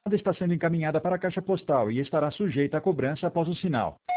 está sendo encaminhada para a caixa postal e estará sujeita a cobrança após o sinal.